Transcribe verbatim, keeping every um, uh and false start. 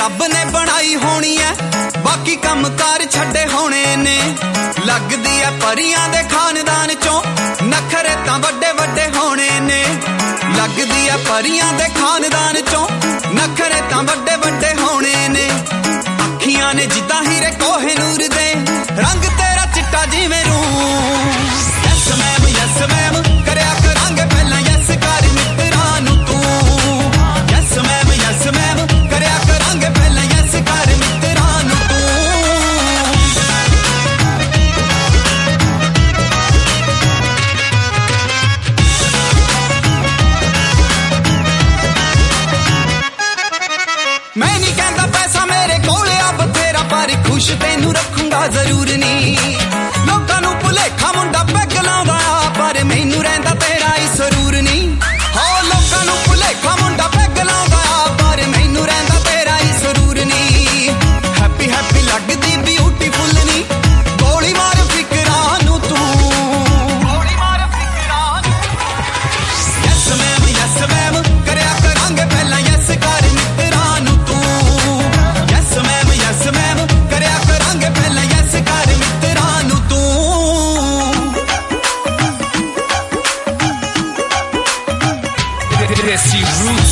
रब ने बनाई होनी है, बाकी कम कार छड्डे होने ने। लगदी है परियां दे खानदान चों, नखरे तां वड्डे वड्डे होने ने। लगदी है परियां दे खानदान चों, नखरे तां वड्डे वड्डे होने ने। अखियां ने जिद्दां हीरे कोहिनूर दे, रंग तेरा चिट्टा जिवें रूं। यस मैम यस मैम करया करांगे पहलां यस कर मित्तरां नूं तूं। यस मैम यस मैम करया करांगे पहलां यस कर मित्तरां नूं तूं। मैं नहीं कहंदा पैसा मेरे कोले आ बथेरा, पर खुश तैनू रखूंगा जरूर नहीं। लोकां नूं भुलेखा मुंडा पैग लाउंदा, पर मैनू रहिंदा तेरा ही सरूर नहीं। हो लोकां नूं भुलेखा मुंडा पैग लाउंदा, पर मैनू रहिंदा तेरा ही सरूर नहीं। हैप्पी हैप्पी लगदी ब्यूटीफुल नहीं, गोली मार फिकरां नूं तूं। गोली मार फिकरां नूं। यस मैम यस मैम करया करांगे पहलां यस कर मित्तरां नूं तूं। यस मैम यस मैम करया करांगे पहलां यस कर मित्तरां नूं तूं। Desi Roots